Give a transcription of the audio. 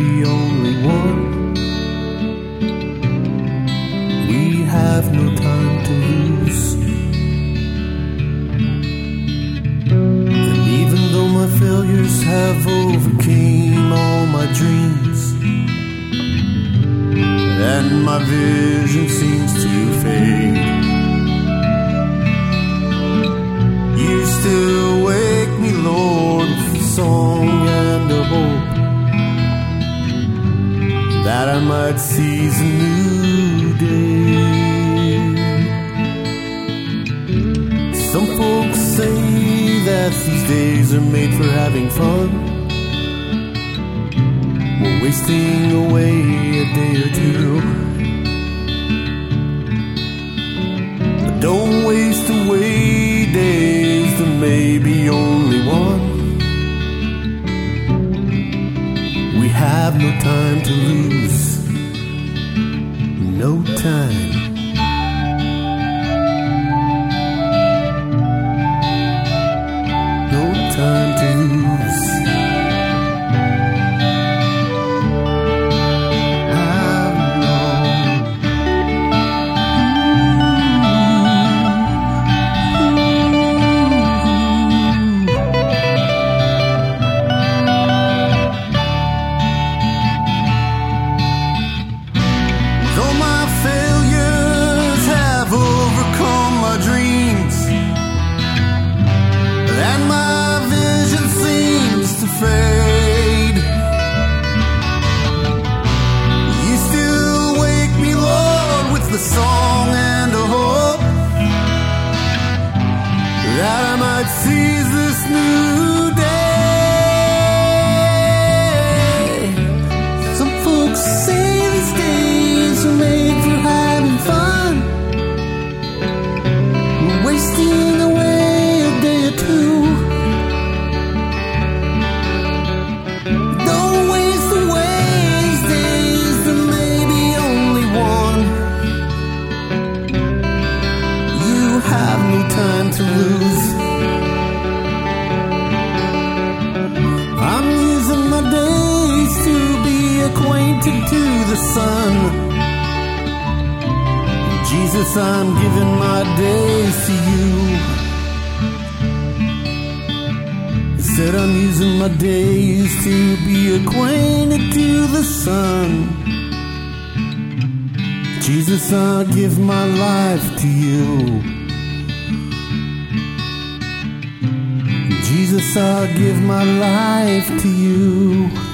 maybe only one. We have no time to lose. And even though my failures have overcame all my dreams, and my vision seems to fade, you still wake me, Lord, with a song and a hope that I might seize a new day. Some folks say that these days are made for having fun. We're wasting away a day or two. But don't waste away days, there may be only one. We have no time to lose. No time. No time to lose. The song and a hope that I might seize this new day. Some folks say these days are made for having fun. We're wasting away a day or two. Don't waste away these days, there may be only one. Have no time to lose. I'm using my days to be acquainted to the sun. Jesus, I'm giving my days to you. He said I'm using my days to be acquainted to the sun. Jesus, I'll give my life to you. Jesus, I'll give my life to you.